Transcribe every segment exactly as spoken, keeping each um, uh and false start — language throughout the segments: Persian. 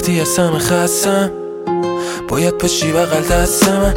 وقتی از همه خستم باید پشی بغل دست من،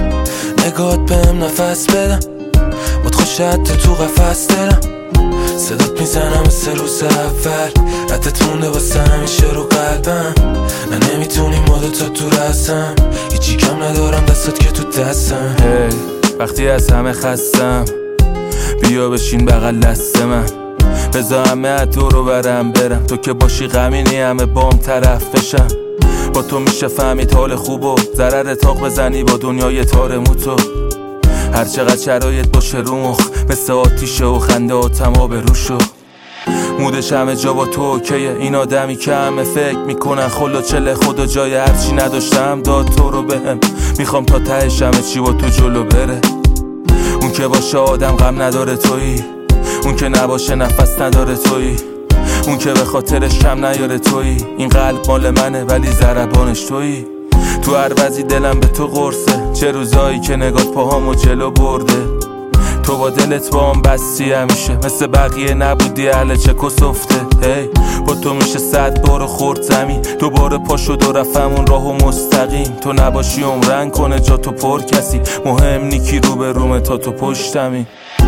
نگات بهم نفس بدم، باد خوشت تو قفس دلم، صدات میزنم مثل روز اول، ردت مونده واسه همیشه رو قلبم، نه نمیتونی ما تا تو رسم، هیچی کم ندارم دستات که تو دستم. hey, وقتی از همه خستم بیا بشین بغل دست من، بذار همه تو رو برم برم، تو که باشی غمینی همه بام طرف بشم، با تو میشه فهمید حال خوب و ضرر تاق بزنی با دنیای تار موتو، هر چقدر شرایط باشه رو مخ مثل آتیشه و خنده و تمام روشو، مودش همه جا با تو اوکیه، این آدمی که همه فکر میکنن خلا چله خدا جای هرچی نداشتم داد تو رو بهم، میخوام تا تهش همه چی با تو جلو بره، اون که باشه آدم غم نداره تویی، اون که نباشه نفس نداره تویی، اون که به خاطرش کم نیاره تویی، این قلب مال منه ولی ضربانش تویی، تو هر وضعی دلم به تو قرصه، چه روزایی که نگات پاهامو جلو برده، تو با دلت با هم بستی همیشه، مثل بقیه نبودی اهل چه کسفته، هی با تو میشه صد بار خورد زمین، دوباره پا شد و رفتمون راهو مستقیم، تو نباشی عمرن کنه جا تو پر کسی، مهم نیکی رو به رومه تا تو پشتمی.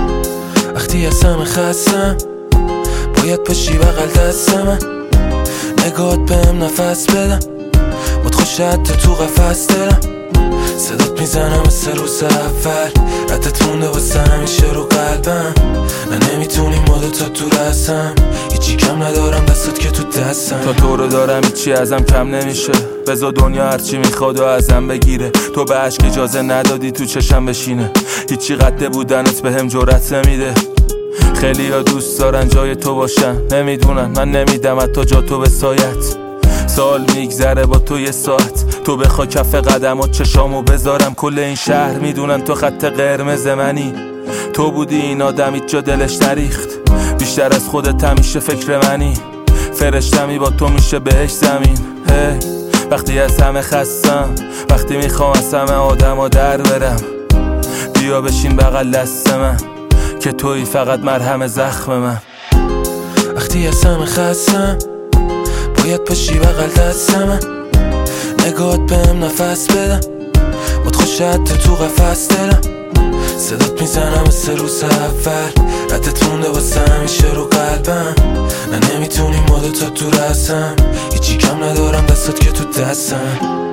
وقتی از همه خستم باید پشی بغل دست من، نگات بهم نفس بدم، باد خوشت تو قفس دلم، صدات میزنم مثل روز اول، ردت مونده واسه همیشه رو قلبم، نه نمیتونی ما تا تو رسم، هیچی کم ندارم دستات که تو دستم، تا تو رو دارم هیچی ازم کم نمیشه، بذار دنیا هرچی میخواد و ازم بگیره، تو به عشق اجازه ندادی تو چشم بشینه، هیچی قد بودنت بهم جرأت نمیده، خیلی ها دوست دارن جای تو باشن، نمیدونن من نمیدم حتی جا تو به سایت، سال میگذره با تو یه ساعت، تو بخوا کف قدمات چشامو بذارم، کل این شهر میدونن تو خط قرمز منی، تو بودی این آدم هیچ جا دلش نریخت، بیشتر از خودت همیشه فکر منی، فرشتمی با تو میشه بهش زمین، هی وقتی از همه خستم، وقتی میخوام از همه آدم ها در برم، بیا بشین بغل دست من که توی فقط مرهم زخم من. وقتی از همه خستم باید پشی بغل دست من، نگات بهم نفس بدم، باد خوشت تو قفس دلم، صدات میزنم مثل روز اول، ردت مونده واسه همیشه رو قلبم، نه نمیتونی ما تا تو رسم، هیچی کم ندارم دستات که تو دستم.